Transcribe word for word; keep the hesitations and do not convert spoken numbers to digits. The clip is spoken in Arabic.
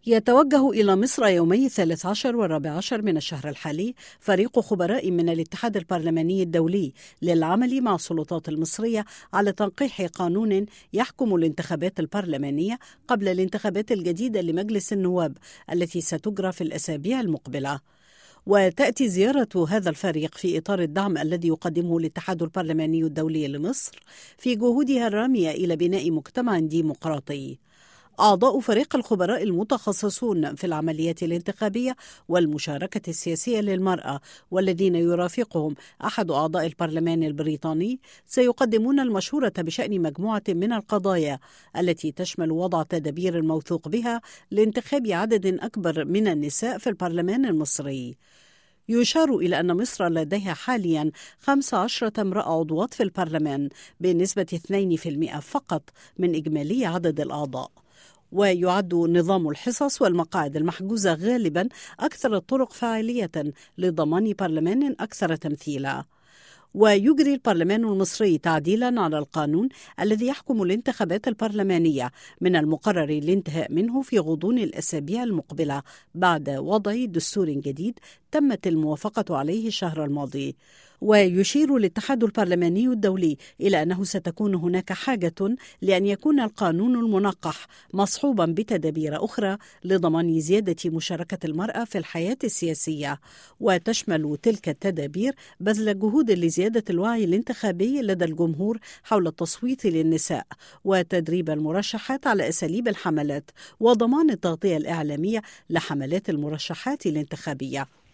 يتوجه إلى مصر يومي الثالث عشر والرابع عشر من الشهر الحالي فريق خبراء من الاتحاد البرلماني الدولي للعمل مع السلطات المصرية على تنقيح قانون يحكم الانتخابات البرلمانية قبل الانتخابات الجديدة لمجلس النواب التي ستجرى في الأسابيع المقبلة. وتأتي زيارة هذا الفريق في إطار الدعم الذي يقدمه الاتحاد البرلماني الدولي لمصر في جهودها الرامية إلى بناء مجتمع ديمقراطي. أعضاء فريق الخبراء المتخصصون في العمليات الانتخابية والمشاركة السياسية للمرأة والذين يرافقهم أحد أعضاء البرلمان البريطاني سيقدمون المشورة بشأن مجموعة من القضايا التي تشمل وضع تدابير موثوق بها لانتخاب عدد أكبر من النساء في البرلمان المصري. يشار إلى أن مصر لديها حاليا خمس عشرة امرأة عضوات في البرلمان بنسبة اثنين بالمئة فقط من إجمالي عدد الأعضاء. ويعد نظام الحصص والمقاعد المحجوزة غالبا أكثر الطرق فاعلية لضمان برلمان أكثر تمثيلا. ويجري البرلمان المصري تعديلا على القانون الذي يحكم الانتخابات البرلمانية من المقرر الانتهاء منه في غضون الأسابيع المقبلة بعد وضع دستور جديد تمت الموافقة عليه الشهر الماضي. ويشير الاتحاد البرلماني الدولي إلى أنه ستكون هناك حاجة لأن يكون القانون المنقح مصحوبا بتدابير أخرى لضمان زيادة مشاركة المرأة في الحياة السياسية، وتشمل تلك التدابير بذل جهود لزيادة الوعي الانتخابي لدى الجمهور حول التصويت للنساء، وتدريب المرشحات على أساليب الحملات، وضمان التغطية الإعلامية لحملات المرشحات الانتخابية.